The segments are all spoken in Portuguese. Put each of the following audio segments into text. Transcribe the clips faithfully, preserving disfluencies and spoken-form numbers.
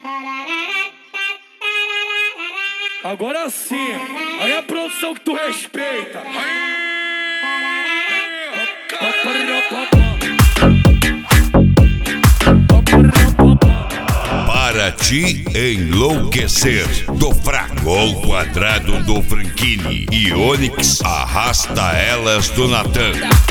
Agora sim, aí a produção que tu respeita. Para te enlouquecer, do fraco ao quadrado do Franchini e Onyx arrasta elas do Natan.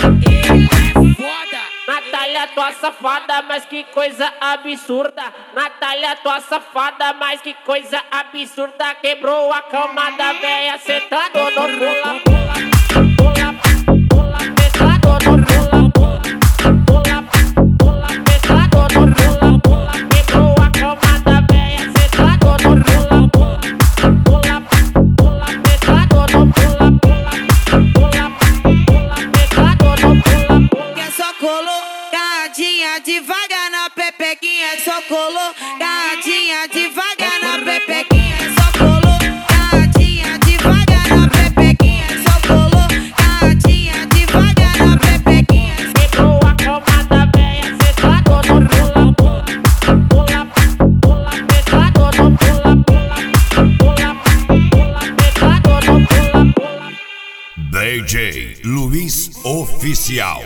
Natália, tua safada, mas que coisa absurda. Natália, tua safada, mas que coisa absurda. Quebrou a cama da véia, sentado no pula, pula, pula, pula, sentado no pula, pula, pula, sentado no pula, pula. Quebrou a cama da véia, sentado no pula, pula, pula, pula, sentado no pula, pula, pula, pula, sentado no pula, pula. Quer só colocadinha devagar na pepequinha, só colocadinha devagar na pepequinha, só colocadinha devagar na pepequinha, só colocadinha devagar na pepequinha. Quebrou a cama da véia, sentado no pula, pula, pula, pula, sentado no pula, pula, pula, pula, sentado no pula, pula. D J Luiz Oficial.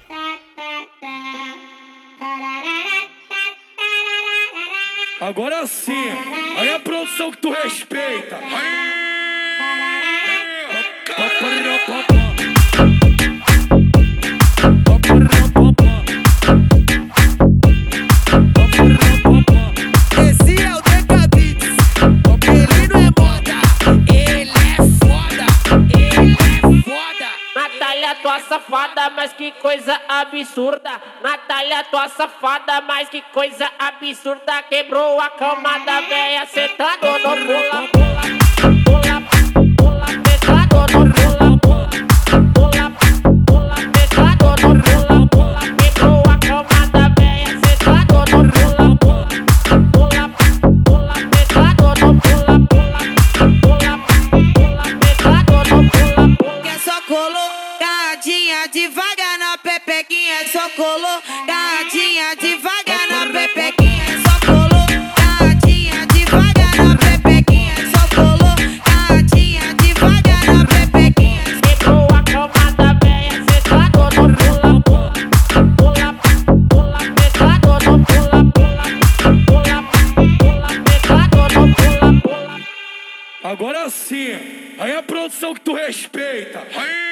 Agora sim, aí a produção que tu respeita. Esse é o Decabits, ele não é moda, ele é foda, ele é foda. Natália, tua safada, mas que coisa absurda. Natália, tua safada, mas que coisa absurda. Quebrou a cama da véia, sentado no pula, pula, pula, pula, sentado no pula, pula, pula, pula, sentado no pula, pula. Quebrou a cama da véia, sentado no pula, pula, pula, pula, sentado no pula, pula, pula, pula, sentado no pula, pula. Quer só colocadinha devagar na pepequinha, só colocadinha devagar na pepequinha, só colocadinha devagar na pepequinha, só colocadinha devagar na pepequinha. Quebrou a cama da véia, sentado no pula, pula, pula, pula, sentado no pula, pula, pula, pula, sentado no pula, pula. Agora sim, aí a produção que tu respeita.